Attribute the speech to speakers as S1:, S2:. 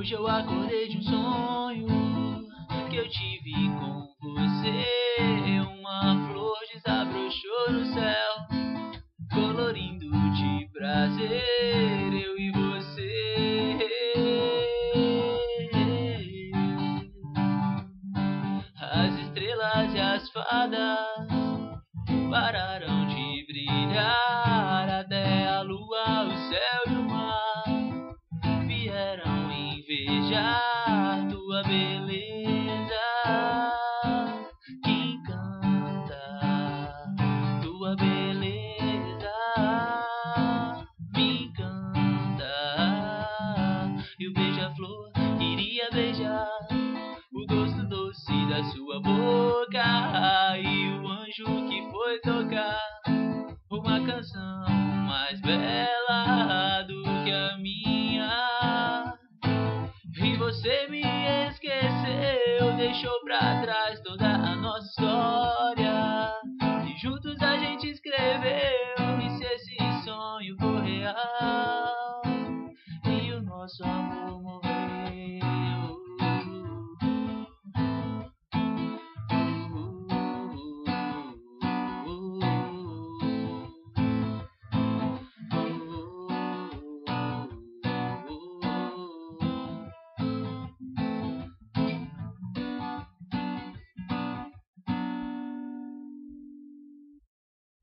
S1: Hoje eu acordei de um sonho que eu tive com você. Uma flor desabrochou no céu, colorindo de prazer eu e você. As estrelas e as fadas pararam de brilhar, até a lua, o céu e o mar vieram invejar tua beleza que encanta. Tua beleza me encanta. E o beija-flor queria beijar o gosto doce da sua boca, e o anjo que foi tocar uma canção mais bela do que a minha. E você me esqueceu, deixou pra trás toda a nossa história, e juntos a gente escreveu. E se esse sonho for real e o nosso amor